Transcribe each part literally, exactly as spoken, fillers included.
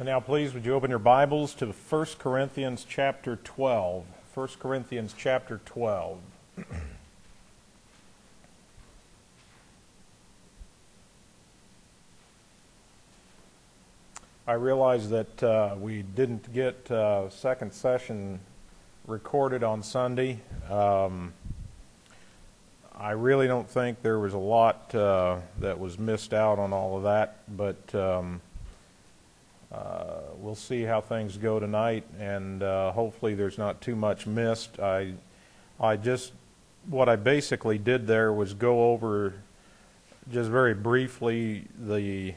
And now please would you open your Bibles to First Corinthians chapter twelve. First Corinthians chapter twelve. I realize that uh, we didn't get uh, second session recorded on Sunday. Um, I really don't think there was a lot uh, that was missed out on all of that, but um, uh, we'll see how things go tonight, and uh, hopefully there's not too much missed. I, I just, what I basically did there was go over just very briefly the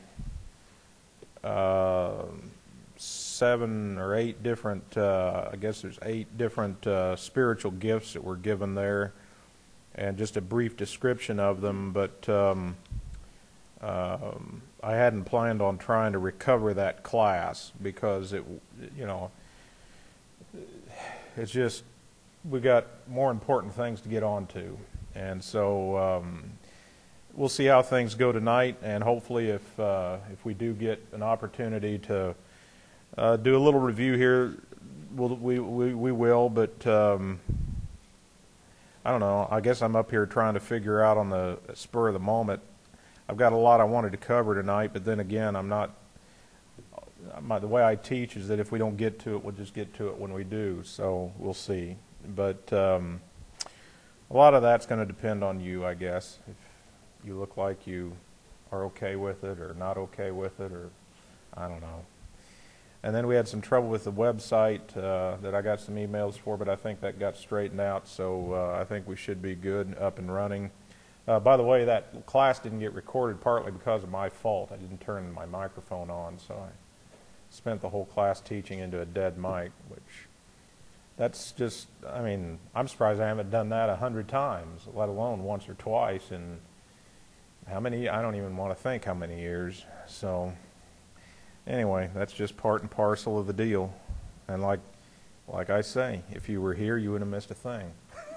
uh, seven or eight different, uh, I guess there's eight different uh, spiritual gifts that were given there, and just a brief description of them, but um, um, I hadn't planned on trying to recover that class because it, you know, it's just, we got more important things to get on to, and so um, we'll see how things go tonight, and hopefully if uh, if we do get an opportunity to uh, do a little review here, we'll, we, we, we will, but um, I don't know. I guess I'm up here trying to figure out on the spur of the moment. I've got a lot I wanted to cover tonight, but then again, I'm not. My, the way I teach is that if we don't get to it, we'll just get to it when we do. So we'll see. But um, a lot of that's going to depend on you, I guess. If you look like you are okay with it or not okay with it, or I don't know. And then we had some trouble with the website uh, that I got some emails for, but I think that got straightened out, so uh, I think we should be good, up and running. Uh, by the way, that class didn't get recorded partly because of my fault. I didn't turn my microphone on, so I spent the whole class teaching into a dead mic, which that's just, I mean, I'm surprised I haven't done that a hundred times, let alone once or twice in how many, I don't even want to think how many years, so... Anyway, that's just part and parcel of the deal. And like like I say, if you were here, you wouldn't have missed a thing.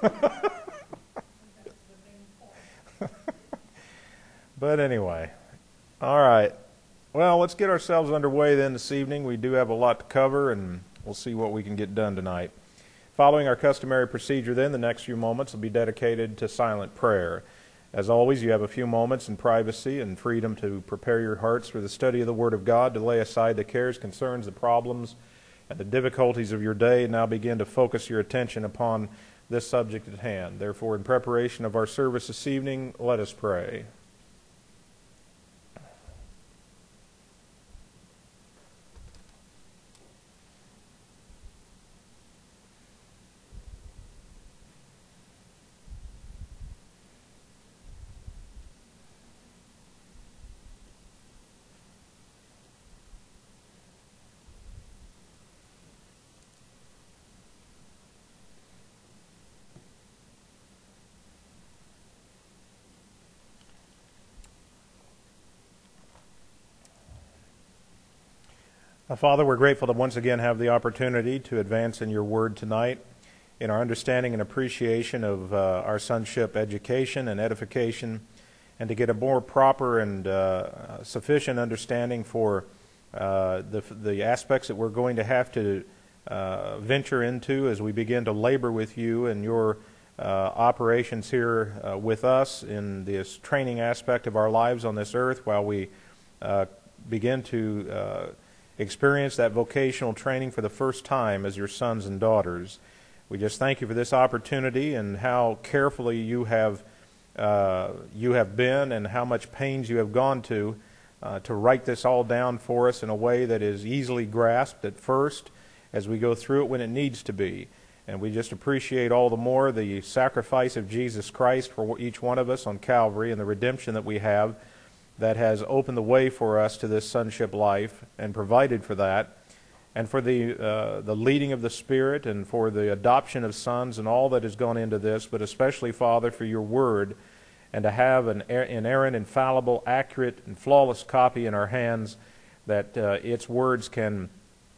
But anyway, all right. Well, let's get ourselves underway then this evening. We do have a lot to cover, and we'll see what we can get done tonight. Following our customary procedure then, the next few moments will be dedicated to silent prayer. As always, you have a few moments in privacy and freedom to prepare your hearts for the study of the Word of God, to lay aside the cares, concerns, the problems, and the difficulties of your day, and now begin to focus your attention upon this subject at hand. Therefore, in preparation of our service this evening, let us pray. Uh, Father, we're grateful to once again have the opportunity to advance in your word tonight in our understanding and appreciation of uh, our sonship education and edification, and to get a more proper and uh, sufficient understanding for uh, the, the aspects that we're going to have to uh, venture into as we begin to labor with you and your uh, operations here uh, with us in this training aspect of our lives on this earth while we uh, begin to uh, experience that vocational training for the first time as your sons and daughters. We just thank you for this opportunity and how carefully you have uh, you have been and how much pains you have gone to uh, to write this all down for us in a way that is easily grasped at first as we go through it when it needs to be. And we just appreciate all the more the sacrifice of Jesus Christ for each one of us on Calvary and the redemption that we have that has opened the way for us to this sonship life and provided for that, and for the uh, the leading of the Spirit and for the adoption of sons and all that has gone into this, but especially, Father, for your word, and to have an inerrant, infallible, accurate, and flawless copy in our hands that uh, its words can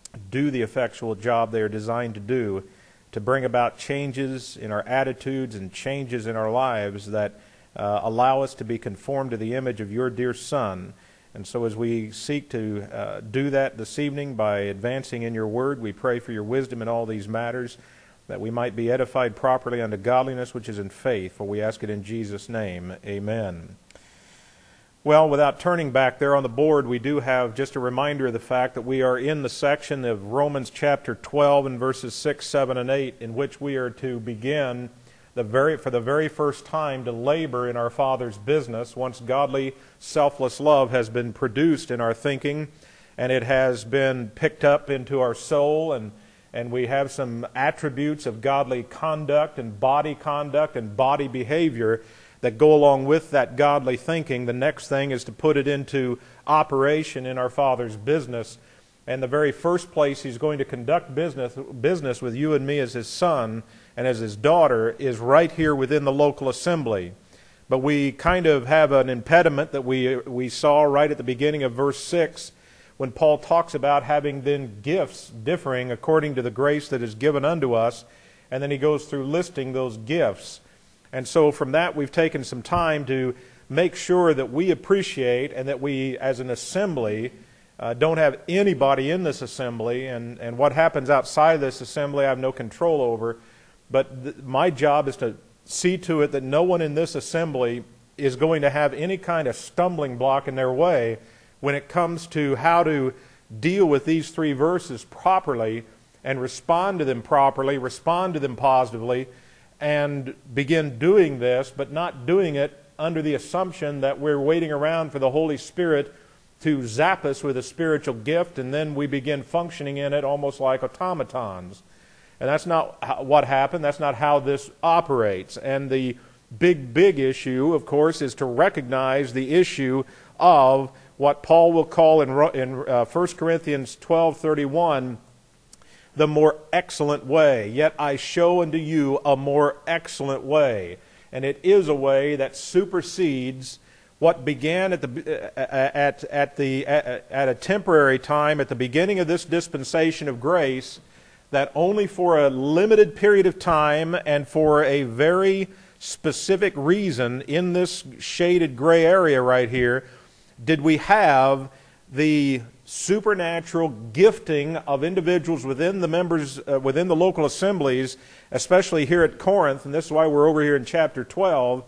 do the effectual job they are designed to do, to bring about changes in our attitudes and changes in our lives that Uh, allow us to be conformed to the image of your dear Son, And so as we seek to uh, do that this evening by advancing in your word, we pray for your wisdom in all these matters, that we might be edified properly unto godliness which is in faith, for we ask it in Jesus' name. Amen. Well, without turning back there on the board, we do have just a reminder of the fact that we are in the section of Romans chapter twelve and verses six, seven, and eight, in which we are to begin the very, for the very first time to labor in our Father's business once godly, selfless love has been produced in our thinking, and it has been picked up into our soul, and, and we have some attributes of godly conduct and body conduct and body behavior that go along with that godly thinking. The next thing is to put it into operation in our Father's business. And the very first place He's going to conduct business, business with you and me as His son and as His daughter is right here within the local assembly. But we kind of have an impediment that we, we saw right at the beginning of verse six when Paul talks about having then gifts differing according to the grace that is given unto us. And then he goes through listing those gifts. And so from that we've taken some time to make sure that we appreciate and that we as an assembly uh, don't have anybody in this assembly, and, and what happens outside of this assembly I have no control over, but th- my job is to see to it that no one in this assembly is going to have any kind of stumbling block in their way when it comes to how to deal with these three verses properly and respond to them properly, respond to them positively, and begin doing this, but not doing it under the assumption that we're waiting around for the Holy Spirit to zap us with a spiritual gift, and then we begin functioning in it almost like automatons. And that's not what happened. That's not how this operates. And the big, big issue, of course, is to recognize the issue of what Paul will call in, in uh, First Corinthians twelve thirty-one, the more excellent way. Yet I show unto you a more excellent way. And it is a way that supersedes what began at the at at the at, at a temporary time at the beginning of this dispensation of grace, that only for a limited period of time and for a very specific reason in this shaded gray area right here did we have the supernatural gifting of individuals within the members, uh, within the local assemblies, especially here at Corinth, and this is why we're over here in chapter twelve,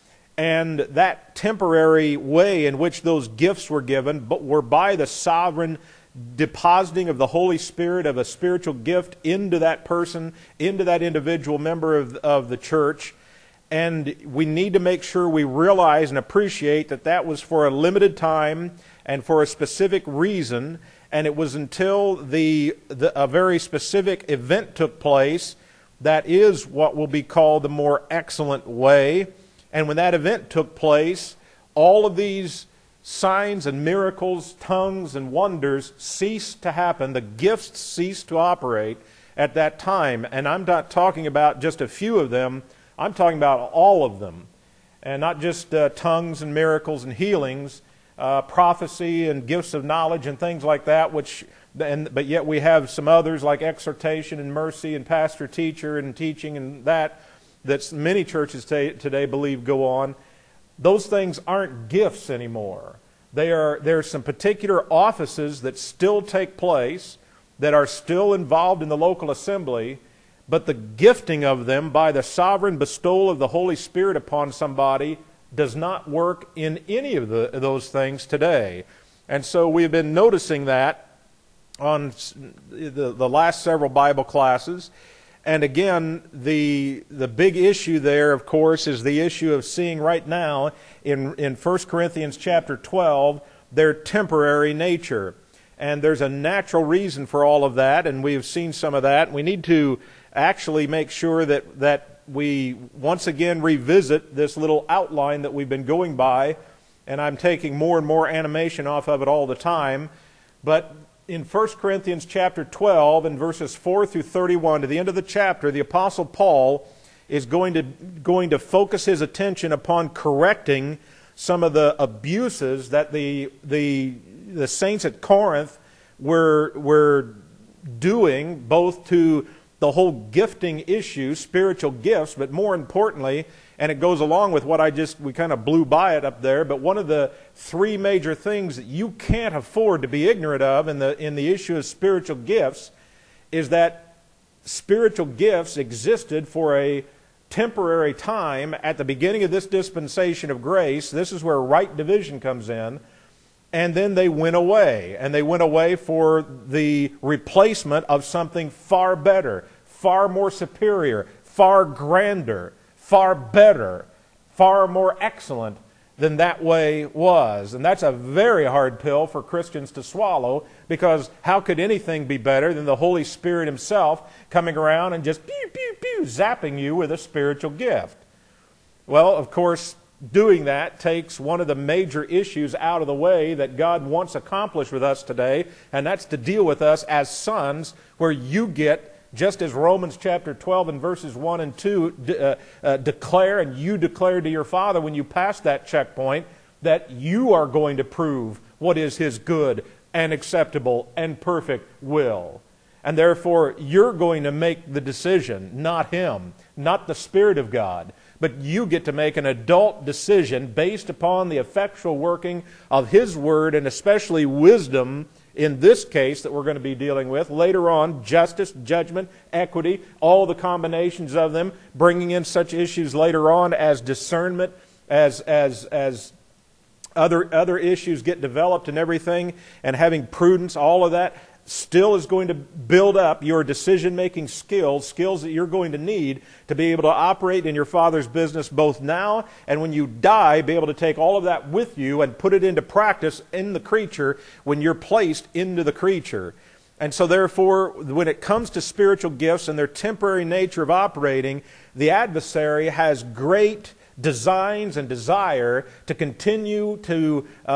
and that temporary way in which those gifts were given but were by the sovereign depositing of the Holy Spirit of a spiritual gift into that person, into that individual member of, of the church. And we need to make sure we realize and appreciate that that was for a limited time and for a specific reason, and it was until the, the a very specific event took place that is what will be called the more excellent way. And when that event took place, all of these signs and miracles, tongues and wonders ceased to happen. The gifts ceased to operate at that time. And I'm not talking about just a few of them. I'm talking about all of them. And not just uh, tongues and miracles and healings, uh, prophecy and gifts of knowledge and things like that, which, and, but yet we have some others like exhortation and mercy and pastor-teacher and teaching and that, that many churches t- today believe go on. Those things aren't gifts anymore. They are, there are some particular offices that still take place, that are still involved in the local assembly, but the gifting of them by the sovereign bestowal of the Holy Spirit upon somebody does not work in any of the, those things today. And so we've been noticing that on the, the last several Bible classes. And again, the the big issue there, of course, is the issue of seeing right now in, in First Corinthians chapter twelve, their temporary nature. And there's a natural reason for all of that, and we've seen some of that. We need to actually make sure that, that we once again revisit this little outline that we've been going by, and I'm taking more and more animation off of it all the time. But in First Corinthians chapter twelve, and verses four through thirty-one, to the end of the chapter, the Apostle Paul is going to, going to focus his attention upon correcting some of the abuses that the, the, the saints at Corinth were, were doing, both to the whole gifting issue, spiritual gifts, but more importantly, and it goes along with what I just, we kind of blew by it up there, but one of the three major things that you can't afford to be ignorant of in the, in the issue of spiritual gifts is that spiritual gifts existed for a temporary time at the beginning of this dispensation of grace. This is where right division comes in. And then they went away. And they went away for the replacement of something far better, far more superior, far grander, far better, far more excellent than that way was. And that's a very hard pill for Christians to swallow, because how could anything be better than the Holy Spirit Himself coming around and just pew, pew, pew, zapping you with a spiritual gift? Well, of course, doing that takes one of the major issues out of the way that God wants accomplished with us today, and that's to deal with us as sons, where you get, just as Romans chapter twelve and verses one and two de- uh, uh, declare, and you declare to your Father when you pass that checkpoint, that you are going to prove what is His good and acceptable and perfect will. And therefore, you're going to make the decision, not Him, not the Spirit of God. But you get to make an adult decision based upon the effectual working of His Word, and especially wisdom in this case that we're going to be dealing with. Later on, justice, judgment, equity, all the combinations of them, bringing in such issues later on as discernment, as as as other other issues get developed and everything, and having prudence, all of that still is going to build up your decision-making skills, skills that you're going to need to be able to operate in your Father's business both now and when you die, be able to take all of that with you and put it into practice in the creature when you're placed into the creature. And so therefore, when it comes to spiritual gifts and their temporary nature of operating, the adversary has great designs and desire to continue to uh,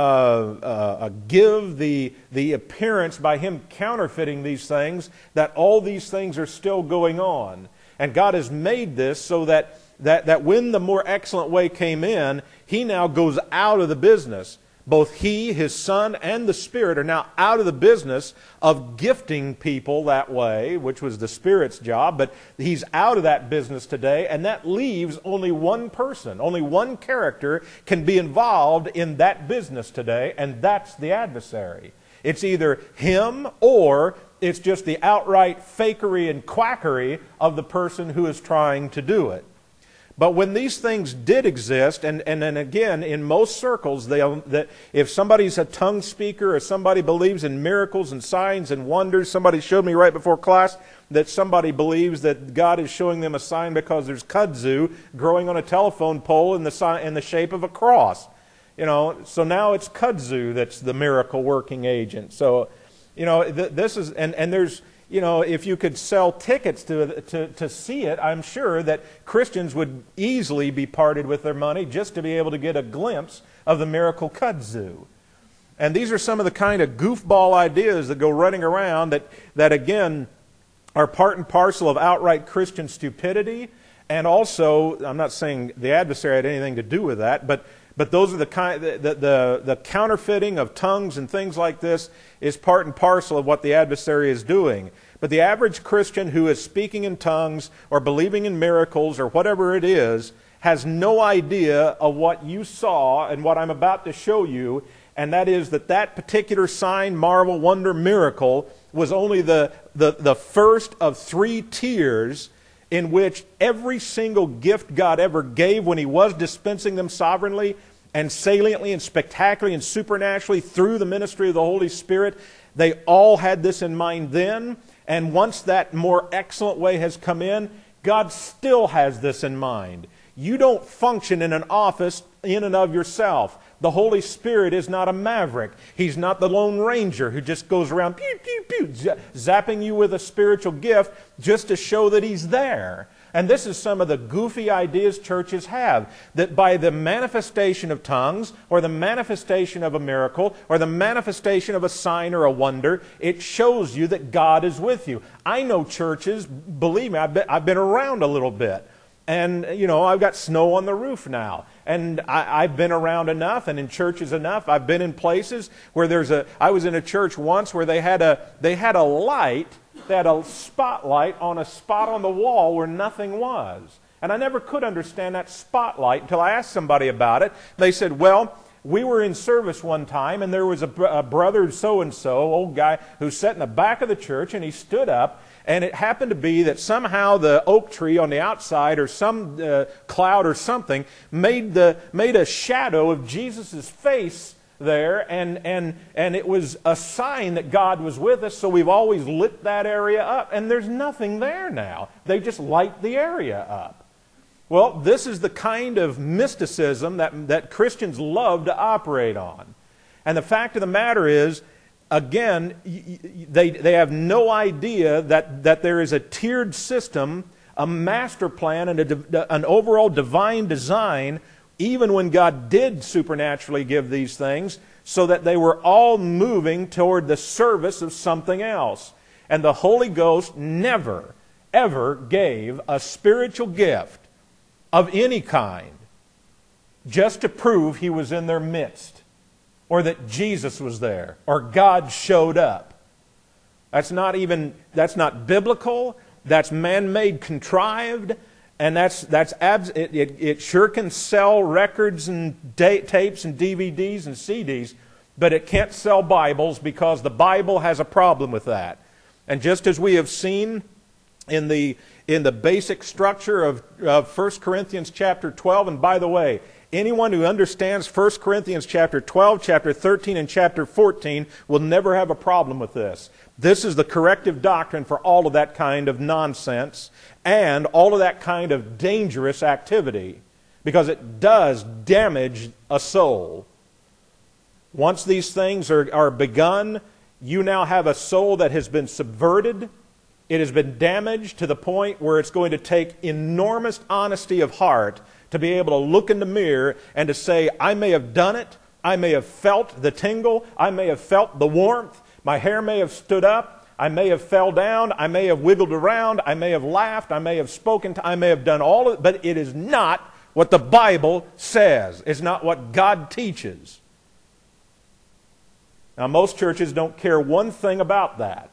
uh, give the, the appearance by him counterfeiting these things that all these things are still going on. And God has made this so that, that, that when the more excellent way came in, He now goes out of the business. Both He, His Son, and the Spirit are now out of the business of gifting people that way, which was the Spirit's job, but He's out of that business today, and that leaves only one person, only one character can be involved in that business today, and that's the adversary. It's either him or it's just the outright fakery and quackery of the person who is trying to do it. But when these things did exist, and, and then again, in most circles, they, that if somebody's a tongue speaker or somebody believes in miracles and signs and wonders, somebody showed me right before class that somebody believes that God is showing them a sign because there's kudzu growing on a telephone pole in the, sign, in the shape of a cross. You know, so now it's kudzu that's the miracle working agent. So, you know, th- this is, and, and there's, you know, if you could sell tickets to, to, to see it, I'm sure that Christians would easily be parted with their money just to be able to get a glimpse of the miracle kudzu. And these are some of the kind of goofball ideas that go running around that, that again, are part and parcel of outright Christian stupidity. And also, I'm not saying the adversary had anything to do with that, but But those are the kind, the, the, the counterfeiting of tongues and things like this is part and parcel of what the adversary is doing. But the average Christian who is speaking in tongues or believing in miracles or whatever it is has no idea of what you saw and what I'm about to show you, and that is that that particular sign, marvel, wonder, miracle was only the, the, the first of three tiers in which every single gift God ever gave when He was dispensing them sovereignly and saliently and spectacularly and supernaturally through the ministry of the Holy Spirit, they all had this in mind then. And once that more excellent way has come in, God still has this in mind. You don't function in an office in and of yourself. The Holy Spirit is not a maverick. He's not the Lone Ranger who just goes around pew, pew, pew, zapping you with a spiritual gift just to show that He's there. And this is some of the goofy ideas churches have, that by the manifestation of tongues or the manifestation of a miracle or the manifestation of a sign or a wonder, it shows you that God is with you. I know churches, believe me, I've been, I've been around a little bit. And, you know, I've got snow on the roof now. And I, I've been around enough and in churches enough. I've been in places where there's a, I was in a church once where they had a, they had a light They had a spotlight on a spot on the wall where nothing was. And I never could understand that spotlight until I asked somebody about it. They said, well, we were in service one time, and there was a, a brother so-and-so, old guy, who sat in the back of the church, and he stood up, and it happened to be that somehow the oak tree on the outside, or some uh, cloud or something, made the made a shadow of Jesus' face there, and, and, and it was a sign that God was with us, so we've always lit that area up, and there's nothing there now. They just light the area up. Well, this is the kind of mysticism that, that Christians love to operate on. And the fact of the matter is, again, they, they have no idea that, that there is a tiered system, a master plan, and a, an overall divine design, even when God did supernaturally give these things, so that they were all moving toward the service of something else. And the Holy Ghost never, ever gave a spiritual gift of any kind just to prove He was in their midst, or that Jesus was there, or God showed up. That's not even, that's not biblical, that's man-made, contrived, and that's, that's abs- it, it, it sure can sell records and da- tapes and D V Ds and C Ds, but it can't sell Bibles, because the Bible has a problem with that. And just as we have seen in the in the basic structure of, of First Corinthians chapter twelve, and by the way, anyone who understands First Corinthians chapter twelve, chapter thirteen, and chapter fourteen will never have a problem with this. This is the corrective doctrine for all of that kind of nonsense and all of that kind of dangerous activity, because it does damage a soul. Once these things are, are begun, you now have a soul that has been subverted. It has been damaged to the point where it's going to take enormous honesty of heart to be able to look in the mirror and to say, I may have done it, I may have felt the tingle, I may have felt the warmth, my hair may have stood up, I may have fell down, I may have wiggled around, I may have laughed, I may have spoken, to, I may have done all of it, but it is not what the Bible says. It's not what God teaches. Now, most churches don't care one thing about that,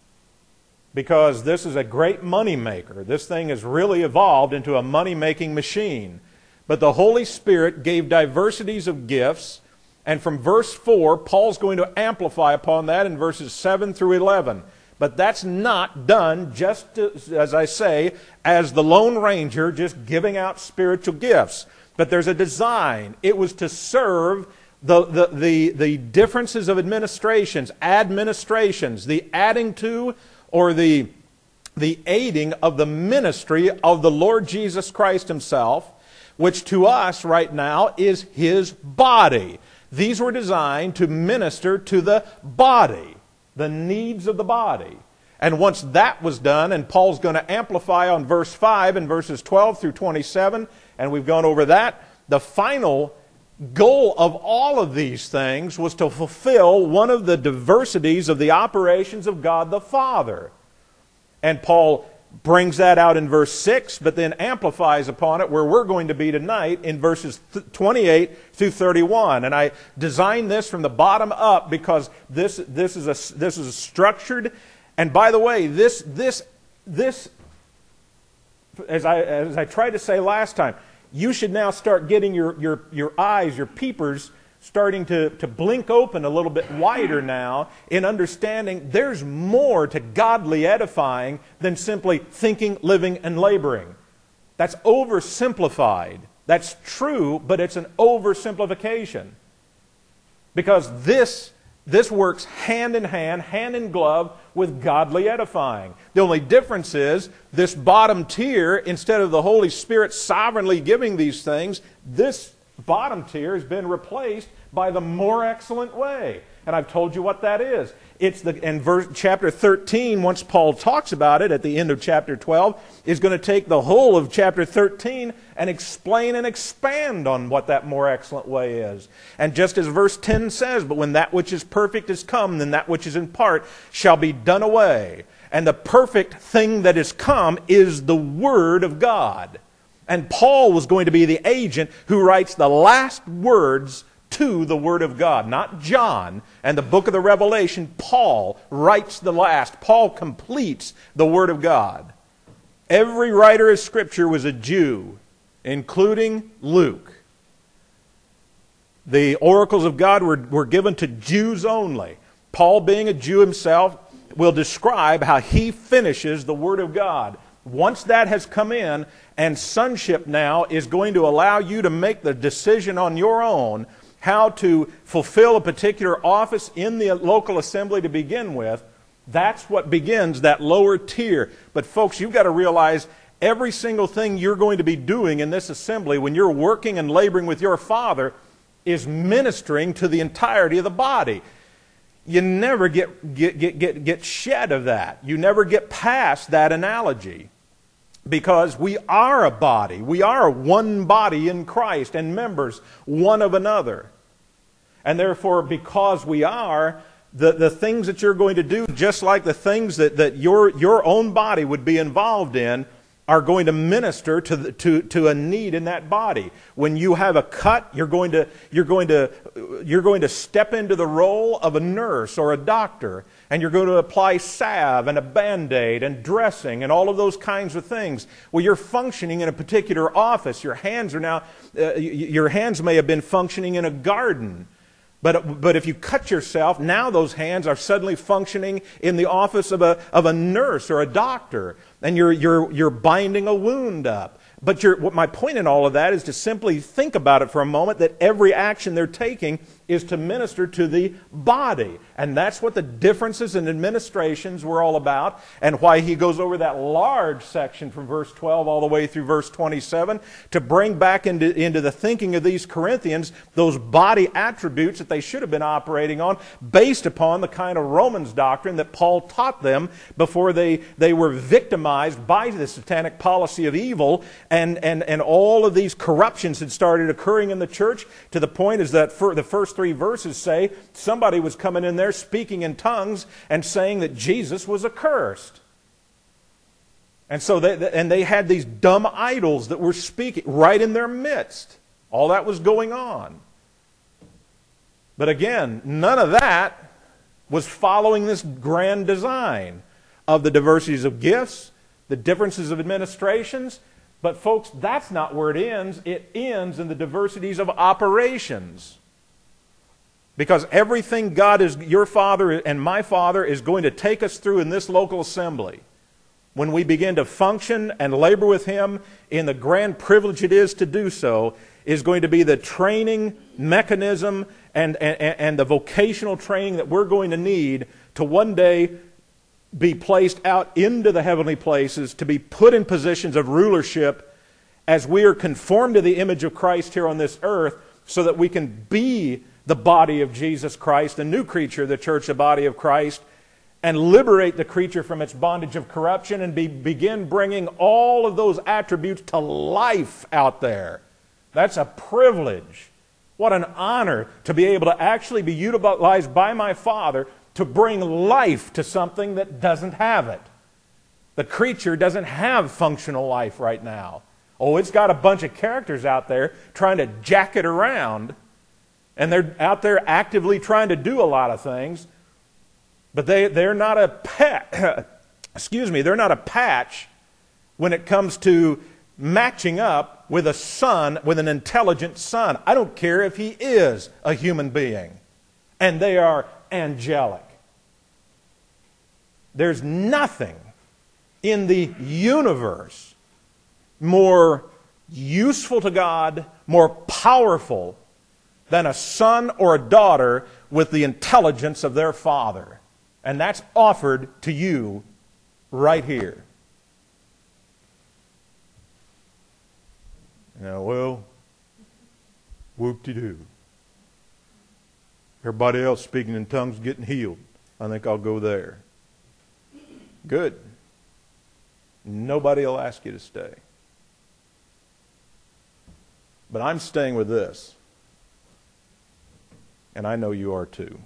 because this is a great money maker. This thing has really evolved into a money-making machine. But the Holy Spirit gave diversities of gifts, and from verse four, Paul's going to amplify upon that in verses seven through eleven. But that's not done just, to, as I say, as the Lone Ranger just giving out spiritual gifts. But there's a design. It was to serve the, the, the, the differences of administrations, administrations, the adding to or the, the aiding of the ministry of the Lord Jesus Christ Himself, which to us right now is His body. These were designed to minister to the body, the needs of the body. And once that was done, and Paul's going to amplify on verse five and verses twelve through twenty-seven, and we've gone over that, the final goal of all of these things was to fulfill one of the diversities of the operations of God the Father. And Paul brings that out in verse six, but then amplifies upon it where we're going to be tonight in verses twenty-eight through thirty-one. And I designed this from the bottom up because this, this, is, a, this is a structured, and by the way, this, this, this as I, as I tried to say last time, you should now start getting your, your, your eyes, your peepers, starting to, to blink open a little bit wider now in understanding there's more to godly edifying than simply thinking, living, and laboring. That's oversimplified. That's true, but it's an oversimplification. Because this, this works hand in hand, hand in glove with godly edifying. The only difference is this bottom tier, instead of the Holy Spirit sovereignly giving these things, this bottom tier has been replaced by the more excellent way. And I've told you what that is. It's the in verse, chapter thirteen, once Paul talks about it at the end of chapter twelve, is going to take the whole of chapter thirteen and explain and expand on what that more excellent way is. And just as verse ten says, but when that which is perfect is come, then that which is in part shall be done away. And the perfect thing that is come is the Word of God. And Paul was going to be the agent who writes the last words to the Word of God. Not John and the book of the Revelation. Paul writes the last. Paul completes the Word of God. Every writer of Scripture was a Jew, including Luke. The oracles of God were, were given to Jews only. Paul, being a Jew himself, will describe how he finishes the Word of God. Once that has come in, and sonship now is going to allow you to make the decision on your own how to fulfill a particular office in the local assembly to begin with, that's what begins that lower tier. But folks, you've got to realize every single thing you're going to be doing in this assembly when you're working and laboring with your Father is ministering to the entirety of the body. You never get, get, get, get, get shed of that. You never get past that analogy. Because we are a body. We are one body in Christ and members one of another. And therefore, because we are, the, the things that you're going to do, just like the things that, that your, your own body would be involved in, are going to minister to, the, to, to a need in that body. When you have a cut, you're going to, you're going to, you're going to step into the role of a nurse or a doctor, and you're going to apply salve and a Band-Aid and dressing and all of those kinds of things. Well, you're functioning in a particular office. Your hands are now, uh, your hands may have been functioning in a garden. But, but if you cut yourself, now those hands are suddenly functioning in the office of a, of a nurse or a doctor. And you're, you're, you're binding a wound up. But you're, what my point in all of that is to simply think about it for a moment, that every action they're taking is to minister to the body. And that's what the differences in administrations were all about, and why he goes over that large section from verse twelve all the way through verse twenty-seven to bring back into, into the thinking of these Corinthians those body attributes that they should have been operating on based upon the kind of Romans doctrine that Paul taught them before they, they were victimized by the satanic policy of evil, and, and, and all of these corruptions had started occurring in the church, to the point is that for the first three verses say somebody was coming in there speaking in tongues and saying that Jesus was accursed. And so they, and they had these dumb idols that were speaking right in their midst. All that was going on. But again, none of that was following this grand design of the diversities of gifts, the differences of administrations. But folks, that's not where it ends. It ends in the diversities of operations. Because everything God is, your Father and my Father is going to take us through in this local assembly, when we begin to function and labor with Him in the grand privilege it is to do so, is going to be the training mechanism and, and, and the vocational training that we're going to need to one day be placed out into the heavenly places, to be put in positions of rulership as we are conformed to the image of Christ here on this earth, so that we can be the body of Jesus Christ, a new creature, the church, the body of Christ, and liberate the creature from its bondage of corruption, and be, begin bringing all of those attributes to life out there. That's a privilege. What an honor to be able to actually be utilized by my Father to bring life to something that doesn't have it. The creature doesn't have functional life right now. Oh, it's got a bunch of characters out there trying to jack it around, and they're out there actively trying to do a lot of things, but they, they're not a pat, excuse me, they're not a patch when it comes to matching up with a son, with an intelligent son. I don't care if he is a human being, and they are angelic. There's nothing in the universe more useful to God, more powerful than a son or a daughter with the intelligence of their father. And that's offered to you right here. Now, well, whoop-de-doo. Everybody else speaking in tongues getting healed. I think I'll go there. Good. Nobody will ask you to stay. But I'm staying with this. And I know you are too.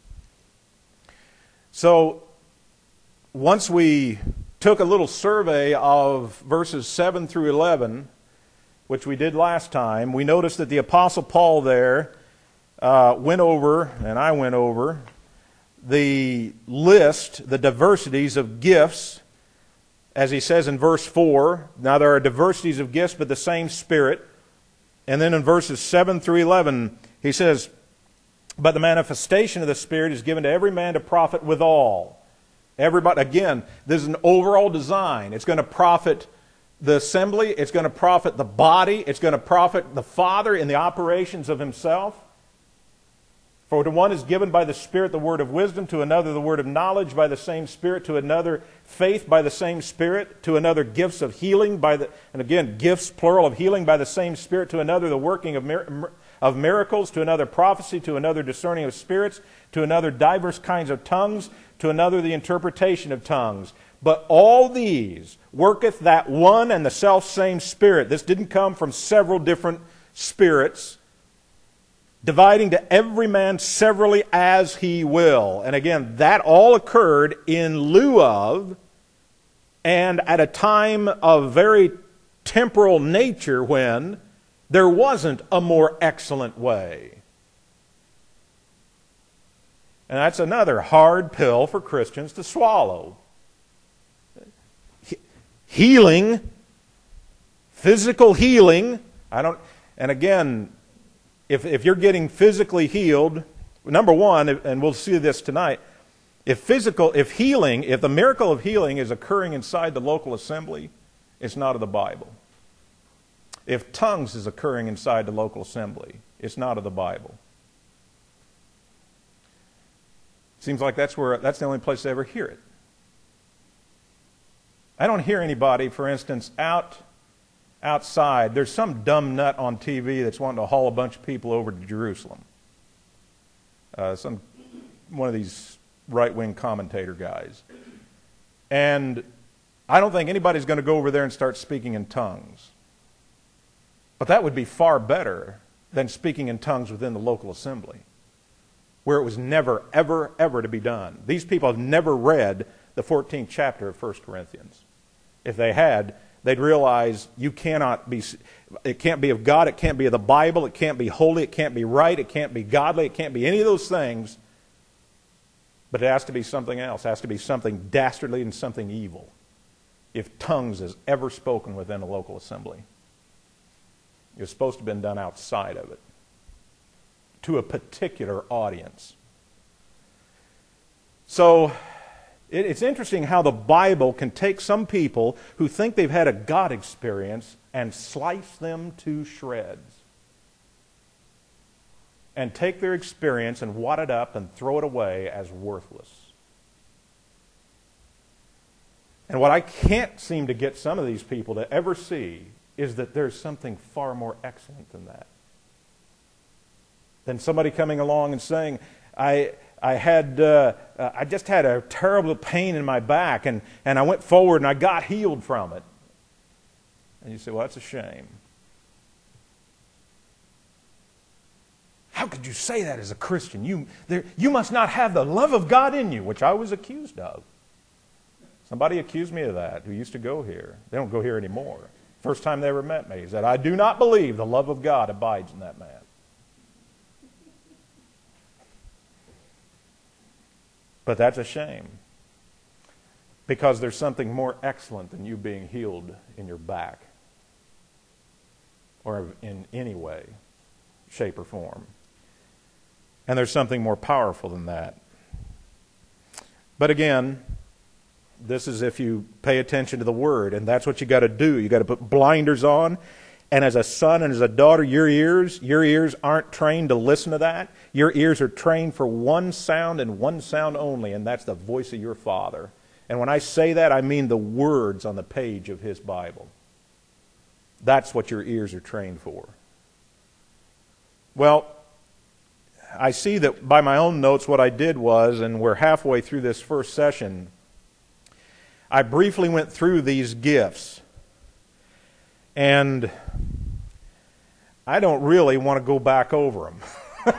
So, once we took a little survey of verses seven through eleven, which we did last time, we noticed that the Apostle Paul there uh, went over, and I went over, the list, the diversities of gifts, as he says in verse four. Now there are diversities of gifts, but the same Spirit. And then in verses seven through eleven, he says, but the manifestation of the Spirit is given to every man to profit withal. Everybody, again, this is an overall design. It's going to profit the assembly. It's going to profit the body. It's going to profit the Father in the operations of Himself. For to one is given by the Spirit the word of wisdom, to another the word of knowledge by the same Spirit, to another faith by the same Spirit, to another gifts of healing by the, and again, gifts plural of healing by the same Spirit, to another the working of mir- of miracles, to another prophecy, to another discerning of spirits, to another diverse kinds of tongues, to another the interpretation of tongues. But all these worketh that one and the selfsame Spirit. This didn't come from several different spirits, dividing to every man severally as he will. And again, that all occurred in lieu of and at a time of very temporal nature when there wasn't a more excellent way. And that's another hard pill for Christians to swallow. Healing, physical healing, I don't, and again, if if you're getting physically healed, number one, and we'll see this tonight, if physical, if healing, if the miracle of healing is occurring inside the local assembly, it's not of the Bible. If tongues is occurring inside the local assembly, it's not of the Bible. Seems like that's where that's the only place I ever hear it. I don't hear anybody, for instance, out outside. There's some dumb nut on T V that's wanting to haul a bunch of people over to Jerusalem. Uh, some one of these right-wing commentator guys. And I don't think anybody's going to go over there and start speaking in tongues. But that would be far better than speaking in tongues within the local assembly, where it was never, ever, ever to be done. These people have never read the fourteenth chapter of First Corinthians. If they had, they'd realize you cannot be, it can't be of God, it can't be of the Bible, it can't be holy, it can't be right, it can't be godly, it can't be any of those things, but it has to be something else. It has to be something dastardly and something evil if tongues is ever spoken within a local assembly. It was supposed to have been done outside of it, to a particular audience. So it, it's interesting how the Bible can take some people who think they've had a God experience and slice them to shreds. And take their experience and wad it up and throw it away as worthless. And what I can't seem to get some of these people to ever see is that there's something far more excellent than that. Than somebody coming along and saying, I I had uh, uh, I just had a terrible pain in my back, and, and I went forward and I got healed from it. And you say, well, that's a shame. How could you say that as a Christian? You, there, you must not have the love of God in you, which I was accused of. Somebody accused me of that who used to go here. They don't go here anymore. First time they ever met me, he said, I do not believe the love of God abides in that man. But that's a shame. Because there's something more excellent than you being healed in your back. Or in any way, shape, or form. And there's something more powerful than that. But again, this is if you pay attention to the Word, and that's what you got to do. You got to put blinders on, and as a son and as a daughter, your ears, your ears aren't trained to listen to that. Your ears are trained for one sound and one sound only, and that's the voice of your Father. And when I say that, I mean the words on the page of His Bible. That's what your ears are trained for. Well, I see that by my own notes what I did was, and we're halfway through this first session, I briefly went through these gifts. And I don't really want to go back over them.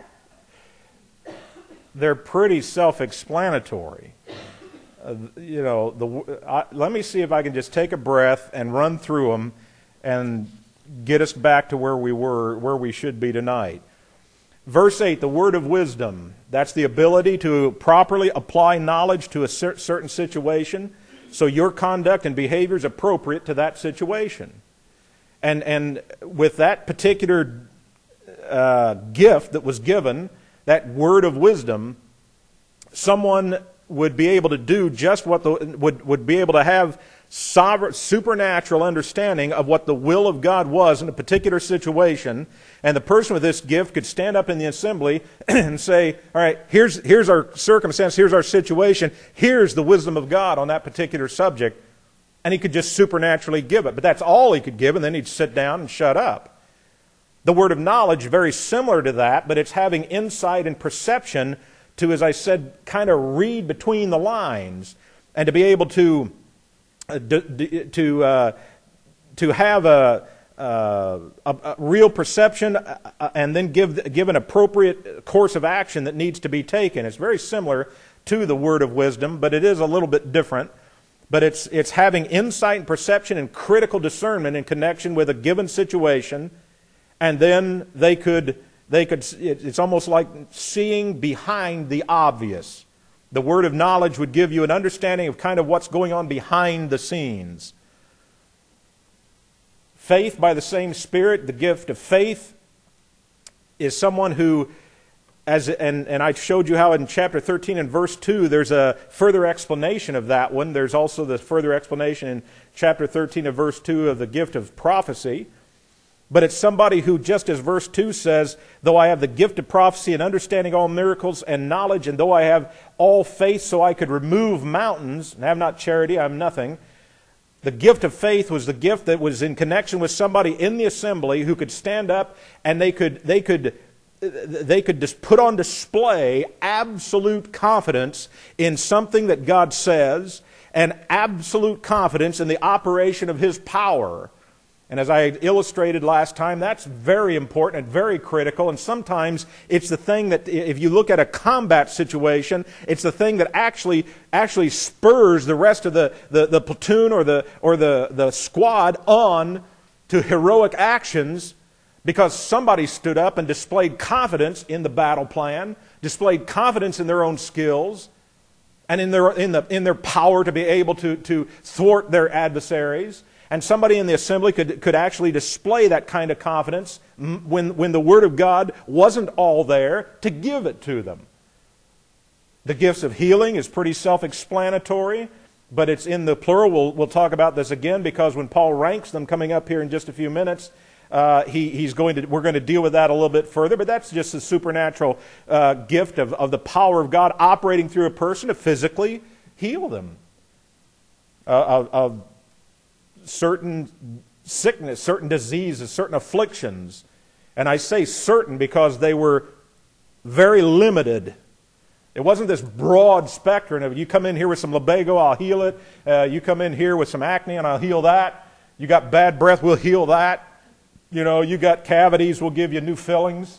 They're pretty self-explanatory. Uh, you know, the, I, let me see if I can just take a breath and run through them and get us back to where we were, where we should be tonight. Verse eight, the word of wisdom. That's the ability to properly apply knowledge to a cer- certain situation so your conduct and behavior is appropriate to that situation. And, and with that particular uh, gift that was given, that word of wisdom, someone would be able to do just what the, would, would be able to have sovereign, supernatural understanding of what the will of God was in a particular situation. And the person with this gift could stand up in the assembly and say, all right, here's, here's our circumstance, here's our situation, here's the wisdom of God on that particular subject. And he could just supernaturally give it. But that's all he could give, and then he'd sit down and shut up. The word of knowledge, very similar to that, but it's having insight and perception to, as I said, kind of read between the lines and to be able to uh, d- d- to uh, to have a, uh, a, a real perception uh, and then give give an appropriate course of action that needs to be taken. It's very similar to the word of wisdom, but it is a little bit different. But it's it's having insight and perception and critical discernment in connection with a given situation, and then they could they could it's almost like seeing behind the obvious. The word of knowledge would give you an understanding of kind of what's going on behind the scenes. Faith by the same Spirit, the gift of faith, is someone who, as and, and I showed you how in chapter thirteen and verse two, there's a further explanation of that one. There's also the further explanation in chapter thirteen and verse two of the gift of prophecy. But it's somebody who, just as verse two says, though I have the gift of prophecy and understanding all miracles and knowledge, and though I have all faith so I could remove mountains, and have not charity, I am nothing. The gift of faith was the gift that was in connection with somebody in the assembly who could stand up and they could they could they could just put on display absolute confidence in something that God says and absolute confidence in the operation of His power. And as I illustrated last time, that's very important and very critical. And sometimes it's the thing that, if you look at a combat situation, it's the thing that actually actually spurs the rest of the, the, the platoon or the or the, the squad on to heroic actions, because somebody stood up and displayed confidence in the battle plan, displayed confidence in their own skills, and in their in the in their power to be able to, to thwart their adversaries. And somebody in the assembly could, could actually display that kind of confidence when, when the Word of God wasn't all there to give it to them. The gifts of healing is pretty self-explanatory, but it's in the plural. We'll, we'll talk about this again, because when Paul ranks them coming up here in just a few minutes, uh, he, he's going to, we're going to deal with that a little bit further. But that's just the supernatural uh, gift of, of the power of God operating through a person to physically heal them uh, of, of certain sickness, certain diseases, certain afflictions. And I say certain because they were very limited. It wasn't this broad spectrum of, you come in here with some lumbago, I'll heal it. Uh, you come in here with some acne and I'll heal that. You got bad breath, we'll heal that. You know, you got cavities, we'll give you new fillings.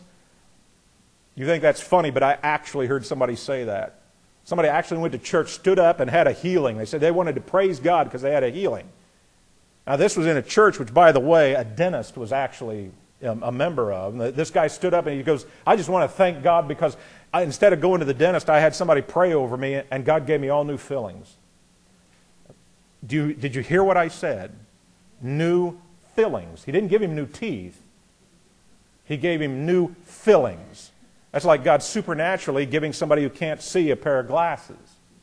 You think that's funny, but I actually heard somebody say that. Somebody actually went to church, stood up and had a healing. They said they wanted to praise God because they had a healing. Now, this was in a church which, by the way, a dentist was actually um, a member of. And this guy stood up and he goes, I just want to thank God because I, instead of going to the dentist, I had somebody pray over me and God gave me all new fillings. Do you, did you hear what I said? New fillings. He didn't give him new teeth. He gave him new fillings. That's like God supernaturally giving somebody who can't see a pair of glasses.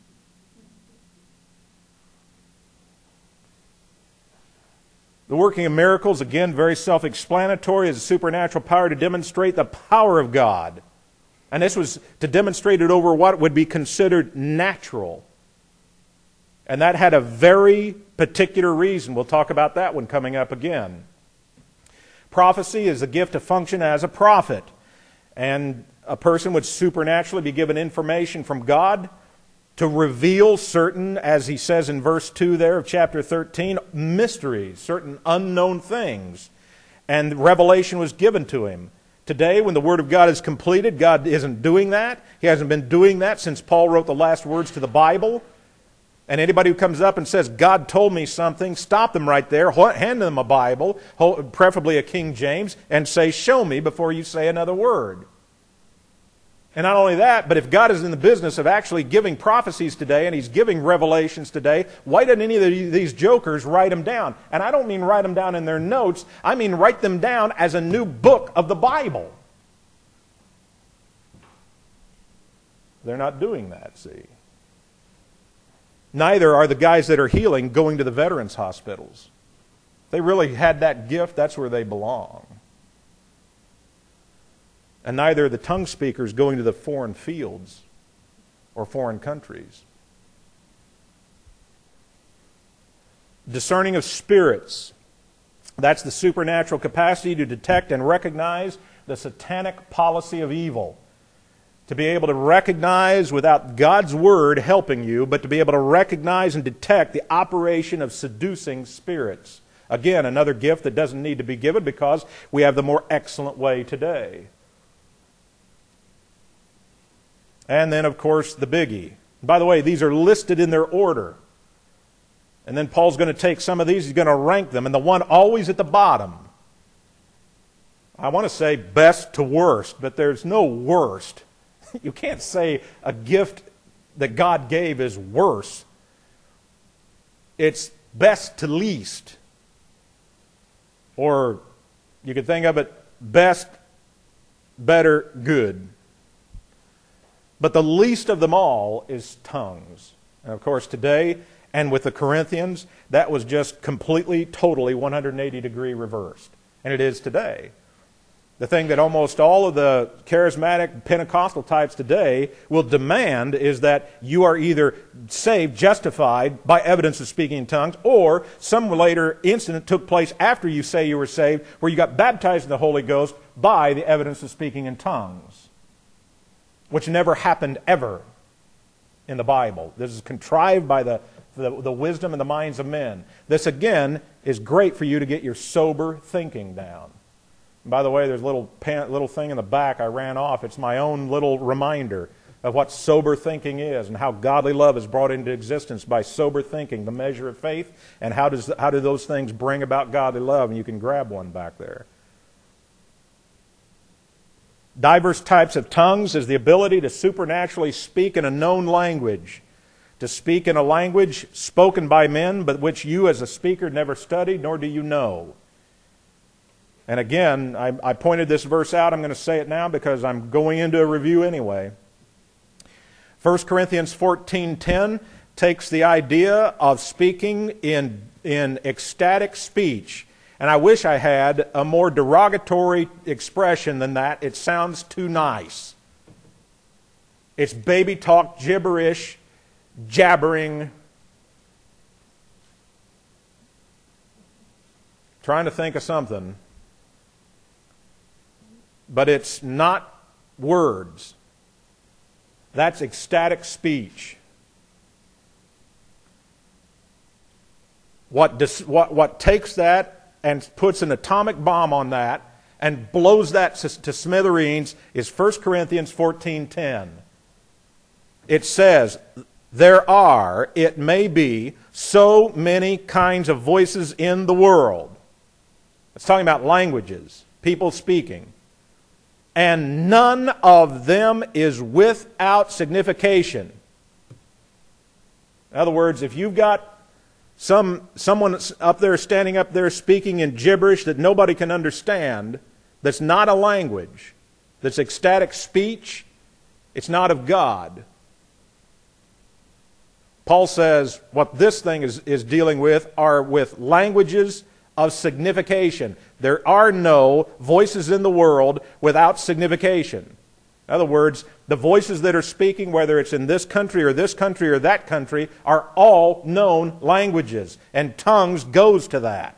The working of miracles, again, very self-explanatory, is a supernatural power to demonstrate the power of God. And this was to demonstrate it over what would be considered natural. And that had a very particular reason. We'll talk about that one coming up again. Prophecy is the gift to function as a prophet. And a person would supernaturally be given information from God to reveal certain, as he says in verse two there of chapter thirteen, mysteries, certain unknown things. And revelation was given to him. Today, when the Word of God is completed, God isn't doing that. He hasn't been doing that since Paul wrote the last words to the Bible. And anybody who comes up and says, God told me something, stop them right there, hand them a Bible, preferably a King James, and say, show me before you say another word. And not only that, but if God is in the business of actually giving prophecies today and He's giving revelations today, why didn't any of these jokers write them down? And I don't mean write them down in their notes. I mean write them down as a new book of the Bible. They're not doing that, see. Neither are the guys that are healing going to the veterans' hospitals. If they really had that gift, that's where they belong. And neither are the tongue speakers going to the foreign fields or foreign countries. Discerning of spirits. That's the supernatural capacity to detect and recognize the satanic policy of evil. To be able to recognize without God's word helping you, but to be able to recognize and detect the operation of seducing spirits. Again, another gift that doesn't need to be given because we have the more excellent way today. And then, of course, the biggie. By the way, these are listed in their order. And then Paul's going to take some of these, he's going to rank them, and the one always at the bottom. I want to say best to worst, but there's no worst. You can't say a gift that God gave is worse. It's best to least. Or you could think of it best, better, good. But the least of them all is tongues. And of course today, and with the Corinthians, that was just completely, totally one hundred eighty degree reversed. And it is today. The thing that almost all of the charismatic Pentecostal types today will demand is that you are either saved, justified by evidence of speaking in tongues, or some later incident took place after you say you were saved, where you got baptized in the Holy Ghost by the evidence of speaking in tongues, which never happened ever in the Bible. This is contrived by the, the, the wisdom and the minds of men. This, again, is great for you to get your sober thinking down. And by the way, there's a little, pan, little thing in the back I ran off. It's my own little reminder of what sober thinking is and how godly love is brought into existence by sober thinking, the measure of faith, and how, does, how do those things bring about godly love. And you can grab one back there. Diverse types of tongues is the ability to supernaturally speak in a known language, to speak in a language spoken by men, but which you as a speaker never studied, nor do you know. And again, I, I pointed this verse out. I'm going to say it now because I'm going into a review anyway. First Corinthians fourteen ten takes the idea of speaking in, in ecstatic speech. And I wish I had a more derogatory expression than that. It sounds too nice. It's baby talk, gibberish, jabbering. Trying to think of something. But it's not words. That's ecstatic speech. What, dis, what, what takes that and puts an atomic bomb on that and blows that to smithereens is First Corinthians fourteen ten. It says, there are, it may be, so many kinds of voices in the world. It's talking about languages, people speaking. And none of them is without signification. In other words, if you've got some someone up there standing up there speaking in gibberish that nobody can understand, that's not a language, that's ecstatic speech, it's not of God. Paul says what this thing is, is dealing with are with languages of signification. There are no voices in the world without signification. In other words, the voices that are speaking, whether it's in this country or this country or that country, are all known languages. And tongues goes to that.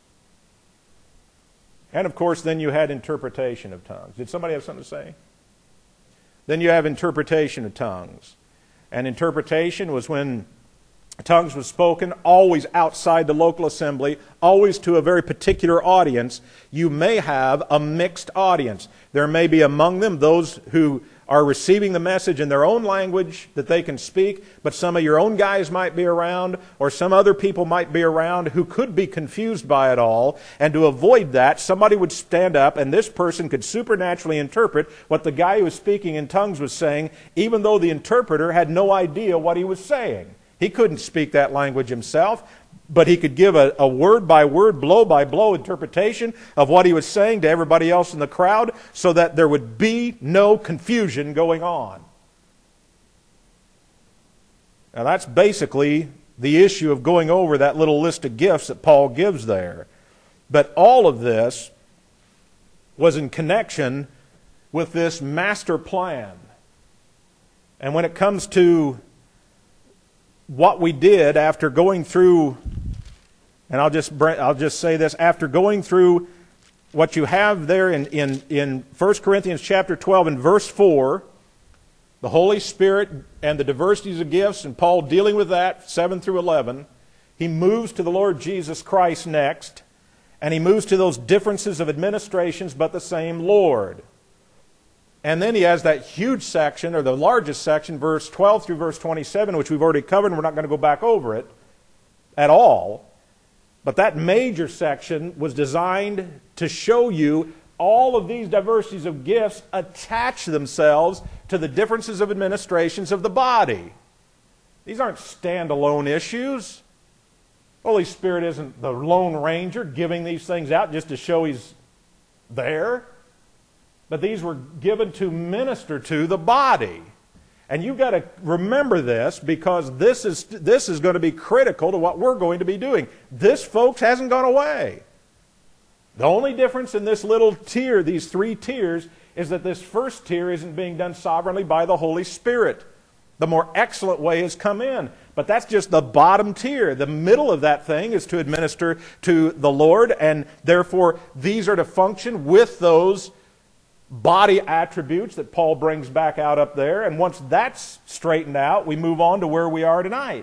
And of course, then you had interpretation of tongues. Did somebody have something to say? Then you have interpretation of tongues. And interpretation was when tongues was spoken, always outside the local assembly, always to a very particular audience. You may have a mixed audience. There may be among them those who are receiving the message in their own language that they can speak, but some of your own guys might be around, or some other people might be around who could be confused by it all. And to avoid that, somebody would stand up, and this person could supernaturally interpret what the guy who was speaking in tongues was saying, even though the interpreter had no idea what he was saying. He couldn't speak that language himself, but he could give a, a word-by-word, blow-by-blow interpretation of what he was saying to everybody else in the crowd so that there would be no confusion going on. Now that's basically the issue of going over that little list of gifts that Paul gives there. But all of this was in connection with this master plan. And when it comes to what we did after going through, and I'll just I'll just say this, after going through what you have there in, in, in First Corinthians chapter twelve and verse four, the Holy Spirit and the diversities of gifts, and Paul dealing with that, seven through eleven, he moves to the Lord Jesus Christ next, and he moves to those differences of administrations, but the same Lord. And then he has that huge section, or the largest section, verse twelve through verse twenty-seven, which we've already covered, and we're not going to go back over it at all. But that major section was designed to show you all of these diversities of gifts attach themselves to the differences of administrations of the body. These aren't standalone issues. Holy Spirit isn't the Lone Ranger giving these things out just to show He's there. But these were given to minister to the body. And you've got to remember this, because this is, this is going to be critical to what we're going to be doing. This, folks, hasn't gone away. The only difference in this little tier, these three tiers, is that this first tier isn't being done sovereignly by the Holy Spirit. The more excellent way has come in. But that's just the bottom tier. The middle of that thing is to administer to the Lord, and therefore these are to function with those body attributes that Paul brings back out up there. And once that's straightened out, we move on to where we are tonight.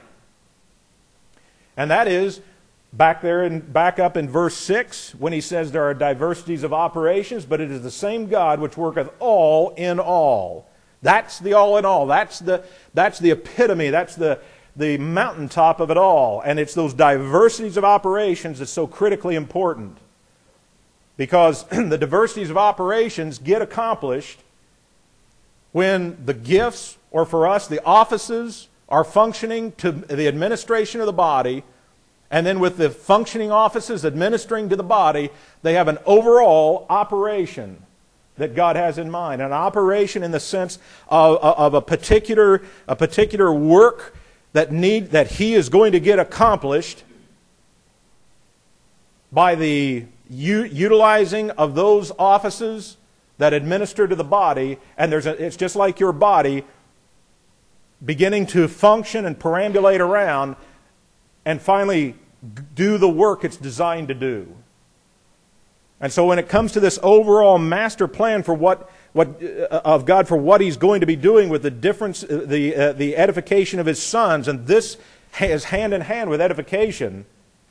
And that is back there and back up in verse six, when he says there are diversities of operations, but it is the same God which worketh all in all. That's the all in all. That's the that's the epitome. That's the the mountaintop of it all. And it's those diversities of operations that's so critically important. Because the diversities of operations get accomplished when the gifts, or for us, the offices, are functioning to the administration of the body. And then with the functioning offices administering to the body, they have an overall operation that God has in mind. An operation in the sense of, of a particular, a particular work that, need, that He is going to get accomplished by the U- utilizing of those offices that administer to the body. And there's a, it's just like your body beginning to function and perambulate around and finally do the work it's designed to do. And so when it comes to this overall master plan for what, what uh, of God for what He's going to be doing with the difference, uh, the uh, the edification of His sons, and this is hand in hand with edification.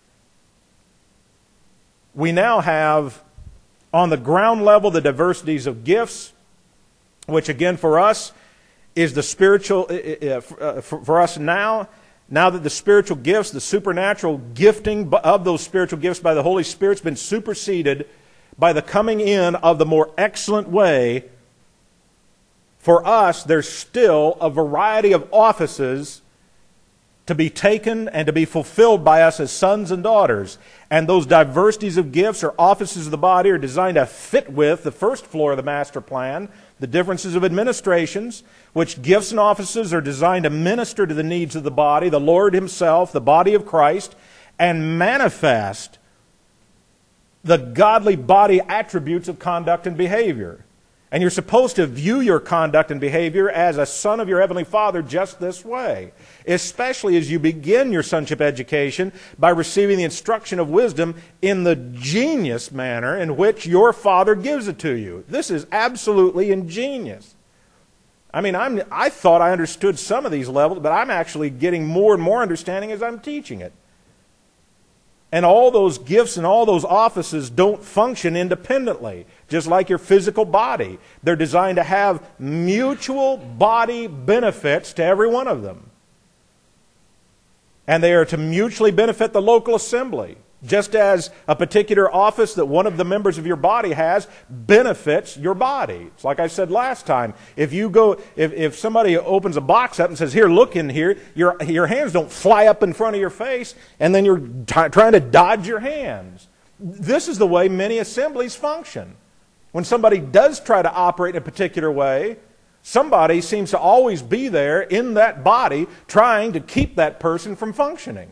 We now have, on the ground level, the diversities of gifts, which again for us is the spiritual, uh, for, for us now, now that the spiritual gifts, the supernatural gifting of those spiritual gifts by the Holy Spirit has been superseded by the coming in of the more excellent way. For us, there's still a variety of offices to be taken and to be fulfilled by us as sons and daughters. And those diversities of gifts or offices of the body are designed to fit with the first floor of the master plan, the differences of administrations, which gifts and offices are designed to minister to the needs of the body, the Lord Himself, the body of Christ, and manifest the godly body attributes of conduct and behavior. And you're supposed to view your conduct and behavior as a son of your Heavenly Father just this way, especially as you begin your sonship education by receiving the instruction of wisdom in the genius manner in which your Father gives it to you. This is absolutely ingenious. I mean, I'm, I thought I understood some of these levels, but I'm actually getting more and more understanding as I'm teaching it. And all those gifts and all those offices don't function independently, just like your physical body. They're designed to have mutual body benefits to every one of them. And they are to mutually benefit the local assembly, just as a particular office that one of the members of your body has benefits your body. It's like I said last time. If you go, if, if somebody opens a box up and says, "Here, look in here," your, your hands don't fly up in front of your face, and then you're t- trying to dodge your hands. This is the way many assemblies function. When somebody does try to operate in a particular way, somebody seems to always be there in that body trying to keep that person from functioning.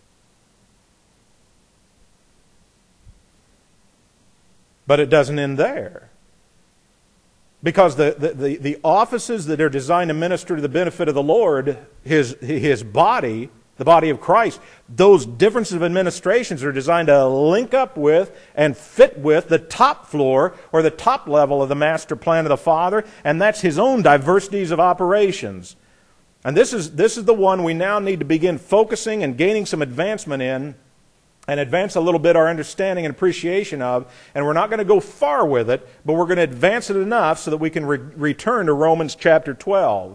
But it doesn't end there. Because the, the, the, the offices that are designed to minister to the benefit of the Lord, His, His body, the body of Christ, those differences of administrations are designed to link up with and fit with the top floor or the top level of the master plan of the Father, and that's His own diversities of operations. And this is, this is the one we now need to begin focusing and gaining some advancement in, and advance a little bit our understanding and appreciation of. And we're not going to go far with it, but we're going to advance it enough so that we can re- return to Romans chapter twelve.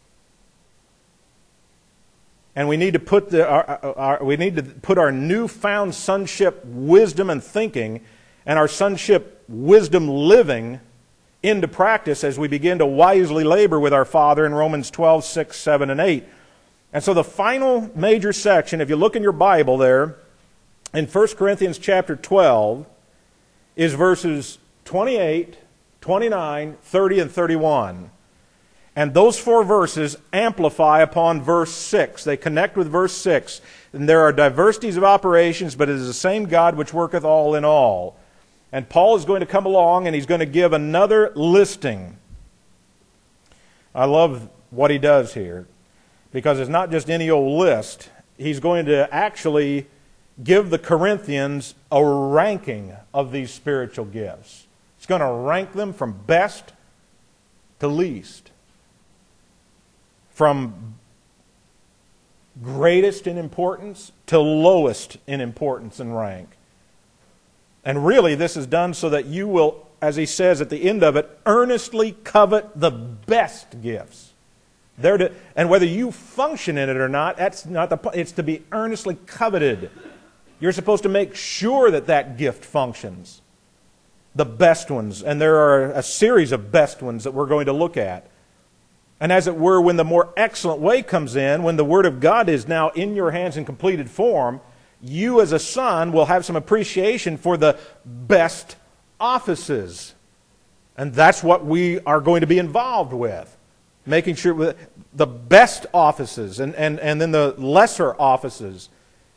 And we need to put the our, our, we need to put our newfound sonship wisdom and thinking and our sonship wisdom living into practice as we begin to wisely labor with our Father in Romans twelve, six, seven, and eight. And so the final major section, if you look in your Bible there, in First Corinthians chapter twelve, is verses twenty-eight, twenty-nine, thirty, and thirty-one. And those four verses amplify upon verse six. They connect with verse six. And there are diversities of operations, but it is the same God which worketh all in all. And Paul is going to come along and he's going to give another listing. I love what he does here, because it's not just any old list. He's going to actually give the Corinthians a ranking of these spiritual gifts. He's going to rank them from best to least, from greatest in importance to lowest in importance and rank. And really this is done so that you will, as he says at the end of it, earnestly covet the best gifts. They're to, and whether you function in it or not, that's not the point. It's to be earnestly coveted. You're supposed to make sure that that gift functions. The best ones. And there are a series of best ones that we're going to look at. And as it were, when the more excellent way comes in, when the Word of God is now in your hands in completed form, you as a son will have some appreciation for the best offices. And that's what we are going to be involved with. Making sure the best offices and, and, and then the lesser offices.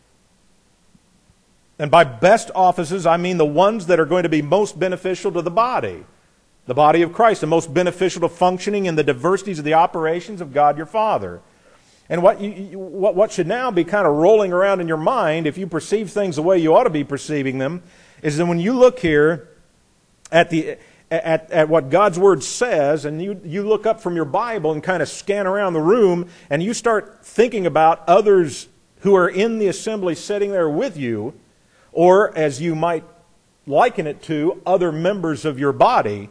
And by best offices, I mean the ones that are going to be most beneficial to the body. The body of Christ, the most beneficial to functioning in the diversities of the operations of God your Father. And what, you, what, what should now be kind of rolling around in your mind, if you perceive things the way you ought to be perceiving them, is that when you look here at the at, at what God's Word says, and you, you look up from your Bible and kind of scan around the room, and you start thinking about others who are in the assembly sitting there with you, or as you might liken it to, other members of your body,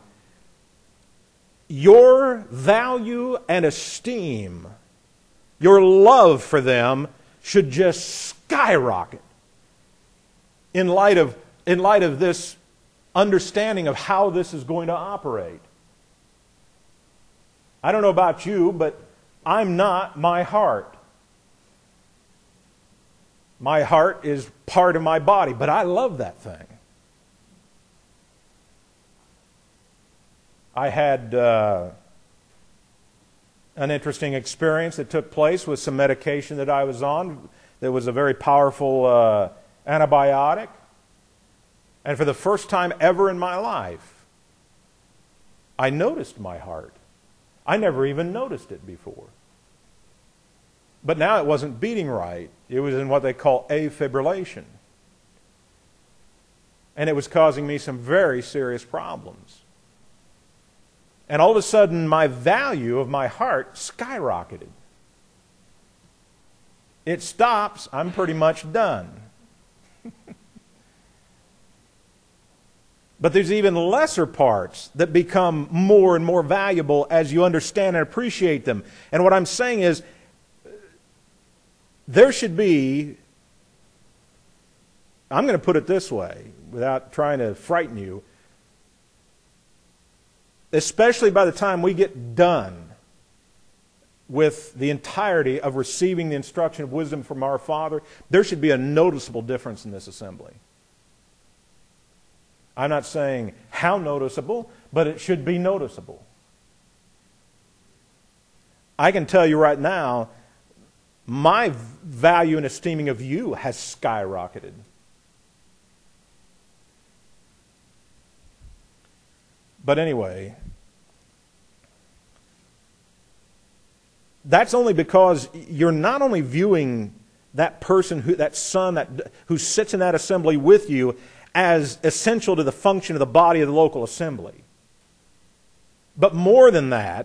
your value and esteem, your love for them should just skyrocket in light of, in light of this understanding of how this is going to operate. I don't know about you, but I'm not my heart. My heart is part of my body, but I love that thing. I had uh, an interesting experience that took place with some medication that I was on. That was a very powerful uh, antibiotic. And for the first time ever in my life, I noticed my heart. I never even noticed it before. But now it wasn't beating right. It was in what they call afibrillation. And it was causing me some very serious problems. And all of a sudden, my value of my heart skyrocketed. It stops, I'm pretty much done. But there's even lesser parts that become more and more valuable as you understand and appreciate them. And what I'm saying is, there should be, I'm going to put it this way, without trying to frighten you, especially by the time we get done with the entirety of receiving the instruction of wisdom from our Father, there should be a noticeable difference in this assembly. I'm not saying how noticeable, but it should be noticeable. I can tell you right now, my value and esteeming of you has skyrocketed. But anyway, that's only because you're not only viewing that person, who, that son that, who sits in that assembly with you as essential to the function of the body of the local assembly. But more than that,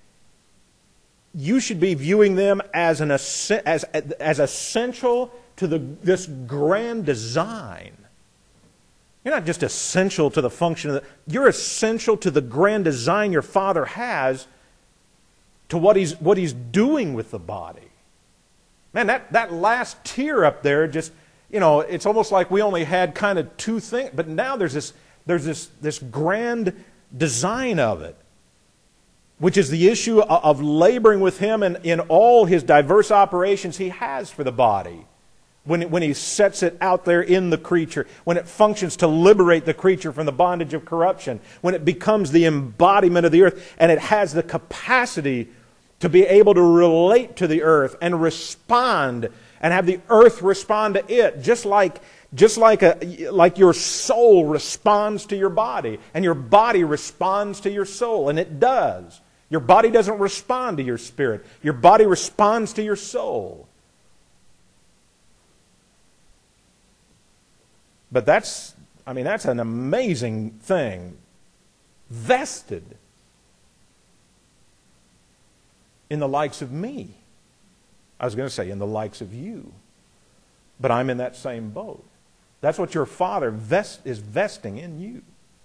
you should be viewing them as, an, as, as essential to the, this grand design. You're not just essential to the function of the, you're essential to the grand design your Father has to what He's, what he's doing with the body. Man, that, that last tier up there just, you know, it's almost like we only had kind of two things, but now there's this, there's this, this grand design of it, which is the issue of laboring with Him in, in all His diverse operations He has for the body. When, when He sets it out there in the creature, when it functions to liberate the creature from the bondage of corruption, when it becomes the embodiment of the earth, and it has the capacity to be able to relate to the earth and respond and have the earth respond to it, just like just like a like your soul responds to your body, and your body responds to your soul, and it does. Your body doesn't respond to your spirit. Your body responds to your soul. But that's, I mean, that's an amazing thing. Vested in the likes of me. I was going to say in the likes of you. But I'm in that same boat. That's what your Father vest, is vesting in you.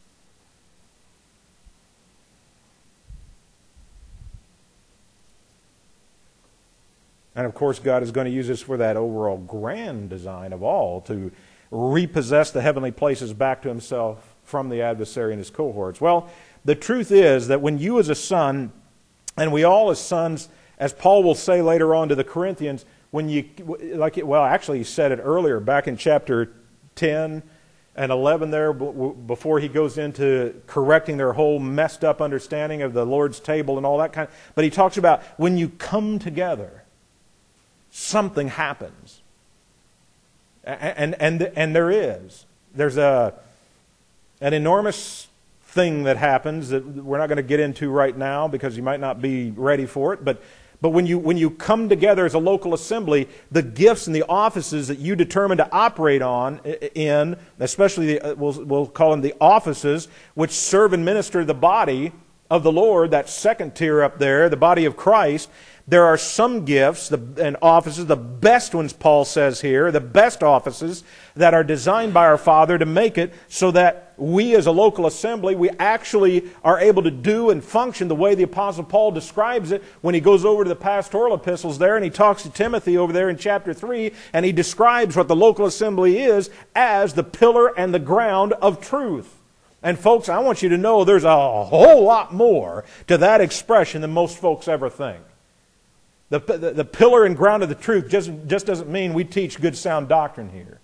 And of course, God is going to use this for that overall grand design of all, to repossess the heavenly places back to Himself from the adversary and his cohorts. Well, the truth is that when you as a son, and we all as sons, as Paul will say later on to the Corinthians, when you, like, well, actually he said it earlier, back in chapter ten and eleven there, before he goes into correcting their whole messed up understanding of the Lord's table and all that kind of, but he talks about when you come together, something happens. And, and, and there is. There's a, an enormous thing that happens that we're not going to get into right now because you might not be ready for it. But, but when you, when you come together as a local assembly, the gifts and the offices that you determine to operate on in, especially the, we'll, we'll call them the offices, which serve and minister the body of the Lord, that second tier up there, the body of Christ. There are some gifts and offices, the best ones, Paul says here, the best offices that are designed by our Father to make it so that we as a local assembly, we actually are able to do and function the way the Apostle Paul describes it when he goes over to the pastoral epistles there and he talks to Timothy over there in chapter three, and he describes what the local assembly is as the pillar and the ground of truth. And folks, I want you to know there's a whole lot more to that expression than most folks ever think. The, the, the pillar and ground of the truth just, just doesn't mean we teach good sound doctrine here.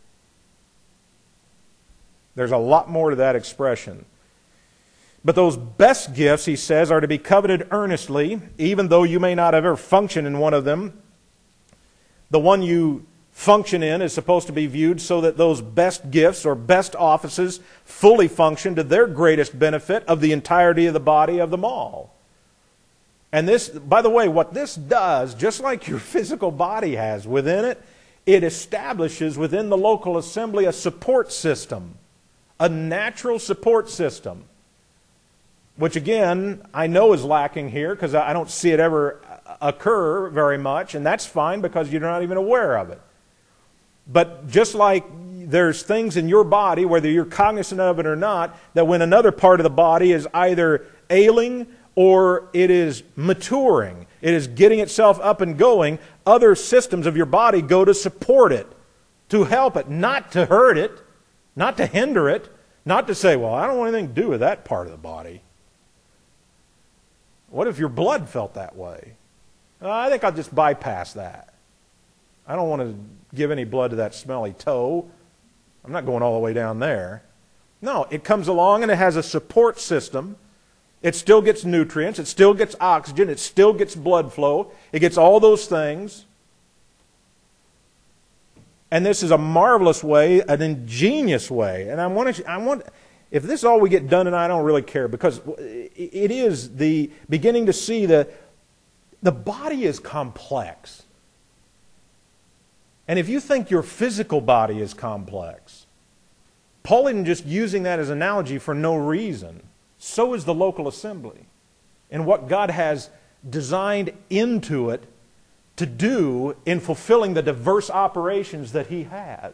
There's a lot more to that expression. But those best gifts, he says, are to be coveted earnestly, even though you may not ever function in one of them. The one you function in is supposed to be viewed so that those best gifts or best offices fully function to their greatest benefit of the entirety of the body of them all. And this, by the way, what this does, just like your physical body has within it, it establishes within the local assembly a support system, a natural support system, which again, I know is lacking here because I don't see it ever occur very much, and that's fine because you're not even aware of it. But just like there's things in your body, whether you're cognizant of it or not, that when another part of the body is either ailing or it is maturing, it is getting itself up and going, other systems of your body go to support it, to help it, not to hurt it, not to hinder it, not to say, well, I don't want anything to do with that part of the body. What if your blood felt that way? Uh, I think I'll just bypass that. I don't want to give any blood to that smelly toe. I'm not going all the way down there. No, it comes along and it has a support system. It still gets nutrients. It still gets oxygen. It still gets blood flow. It gets all those things. And this is a marvelous way, an ingenious way. And I want to, I want, if this is all we get done tonight, I don't really care, because it is the beginning to see that the body is complex. And if you think your physical body is complex, Paul isn't just using that as an analogy for no reason. So is the local assembly, and what God has designed into it to do in fulfilling the diverse operations that He has.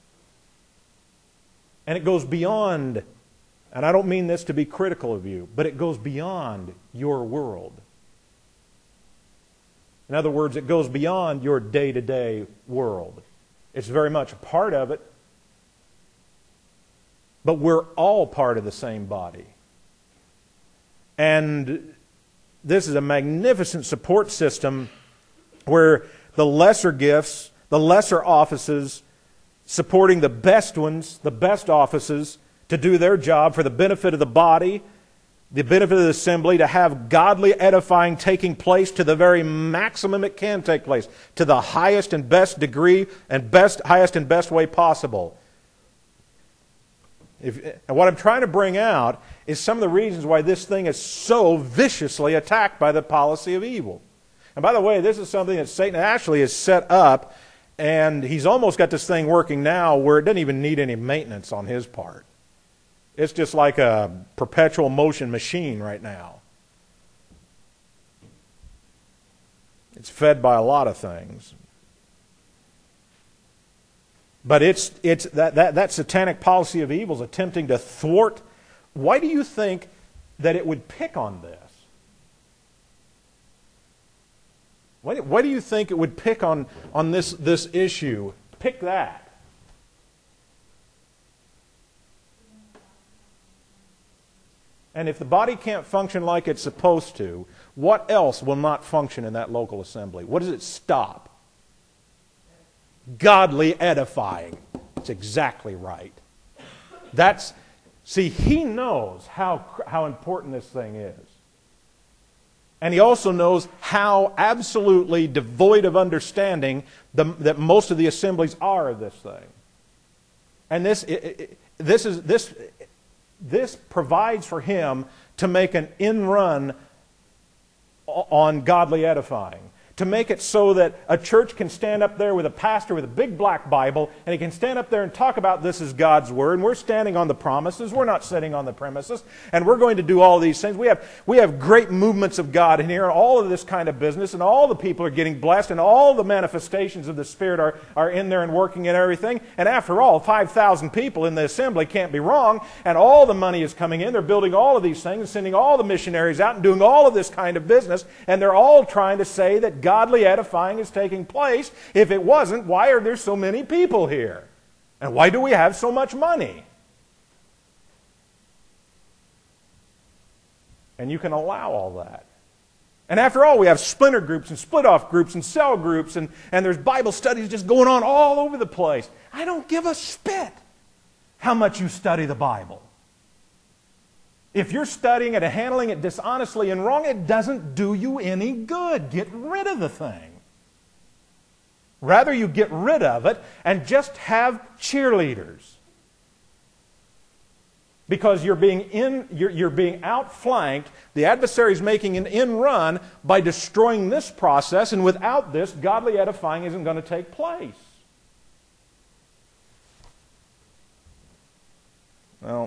And it goes beyond, and I don't mean this to be critical of you, but it goes beyond your world. In other words, it goes beyond your day-to-day world. It's very much a part of it, but we're all part of the same body. And this is a magnificent support system where the lesser gifts, the lesser offices, supporting the best ones, the best offices, to do their job for the benefit of the body, the benefit of the assembly, to have godly edifying taking place to the very maximum it can take place, to the highest and best degree and best, highest and best way possible. If, and what I'm trying to bring out is some of the reasons why this thing is so viciously attacked by the policy of evil. And by the way, this is something that Satan actually has set up, and he's almost got this thing working now where it doesn't even need any maintenance on his part. It's just like a perpetual motion machine right now. It's fed by a lot of things. But it's it's that, that, that satanic policy of evil is attempting to thwart. Why do you think that it would pick on this? Why, why do you think it would pick on, on this, this issue? Pick that. And if the body can't function like it's supposed to, what else will not function in that local assembly? What does it stop? Godly edifying. That's exactly right. That's, see, he knows how, how important this thing is. And he also knows how absolutely devoid of understanding the, that most of the assemblies are of this thing. And this, it, it, this, is, this, this provides for him to make an in-run on godly edifying. To make it so that a church can stand up there with a pastor with a big black Bible, and he can stand up there and talk about this is God's Word, and we're standing on the promises, we're not sitting on the premises, and we're going to do all these things. We have, we have great movements of God in here, and all of this kind of business, and all the people are getting blessed, and all the manifestations of the Spirit are, are in there and working and everything. And after all, five thousand people in the assembly can't be wrong, and all the money is coming in. They're building all of these things, and sending all the missionaries out, and doing all of this kind of business, and they're all trying to say that godly edifying is taking place. If it wasn't, why are there so many people here? And why do we have so much money? And you can allow all that. And after all, we have splinter groups and split-off groups and cell groups, and, and there's Bible studies just going on all over the place. I don't give a spit how much you study the Bible. If you're studying it and handling it dishonestly and wrong, it doesn't do you any good. Get rid of the thing. Rather, you get rid of it and just have cheerleaders. Because you're being in, you're, you're being outflanked. The adversary's making an in-run by destroying this process, and without this, godly edifying isn't going to take place. Well,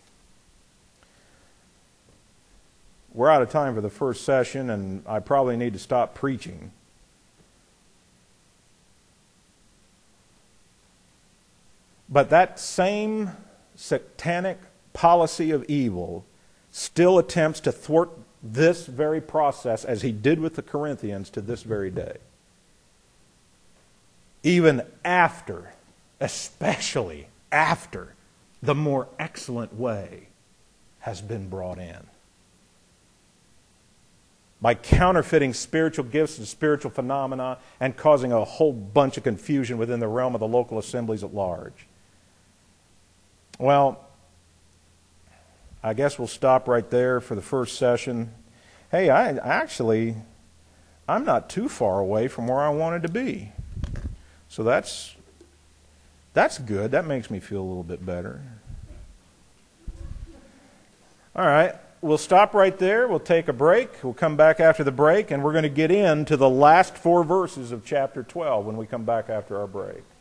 we're out of time for the first session, and I probably need to stop preaching. But that same satanic policy of evil still attempts to thwart this very process, as he did with the Corinthians, to this very day. Even after, especially after, the more excellent way has been brought in. By counterfeiting spiritual gifts and spiritual phenomena and causing a whole bunch of confusion within the realm of the local assemblies at large. Well, I guess we'll stop right there for the first session. Hey, I actually, I'm not too far away from where I wanted to be. So that's, that's good. That makes me feel a little bit better. All right, we'll stop right there. We'll take a break. We'll come back after the break, and we're going to get into the last four verses of chapter twelve when we come back after our break.